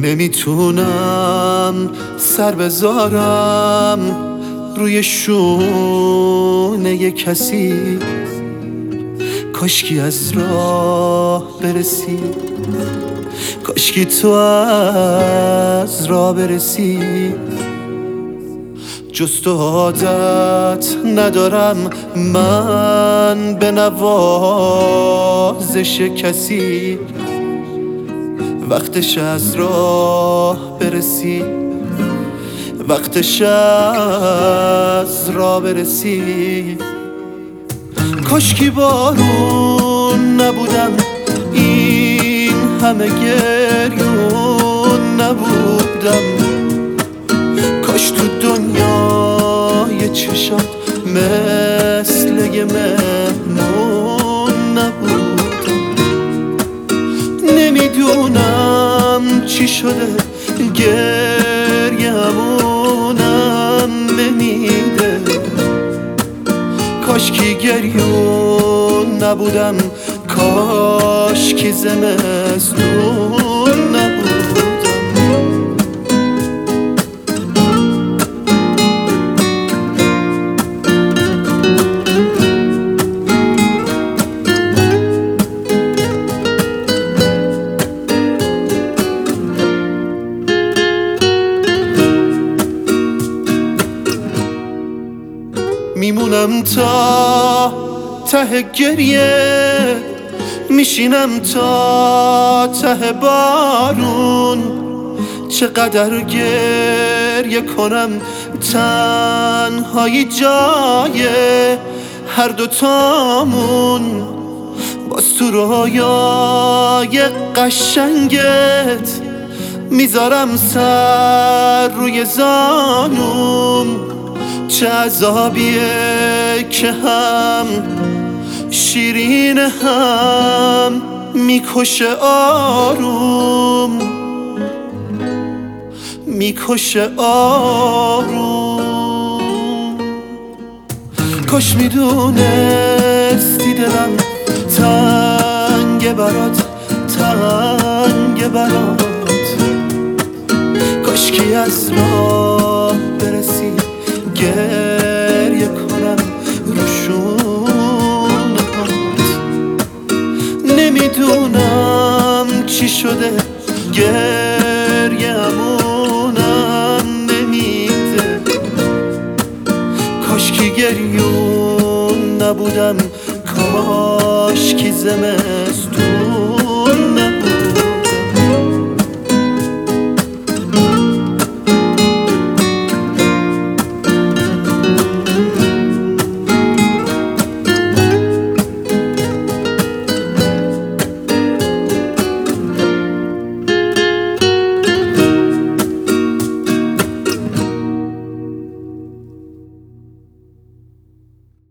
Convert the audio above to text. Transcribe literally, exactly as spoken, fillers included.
نمیتونم سر بذارم روی شونه کسی، کاشکی از راه برسی، کاشکی تو از راه برسی. جز تو عادت ندارم من به نوازش کسی، وقتش از راه برسی، وقتش از راه برسی. کاشکی بارون نبودم این همه گریون نبودم، کاش تو دنیای چشات مثل یه مهمون نبودم. نمیدونم چی شده گریه‌مونم نمیده، کاشکی گریون نبودم، کاشکی زمستون نبودم. میمونم تا ته گریه، میشینم تا ته بارون، چقدر گریه کنم تنهایی جای هر دوتامون. باز تو رویای قشنگت میذارم سر روی زانوم، چه عذابیه که هم شیرین هم میکشه آروم، میکشه آروم. کاش میدونستی دلم تنگ برات، تنگ برات، کاشکی از راه برسی، گریه کنم رو شونهات. نمیدونم چی شده گریه‌مونم نمیده، کاشکی گریون نبودم، کاشکی زمستون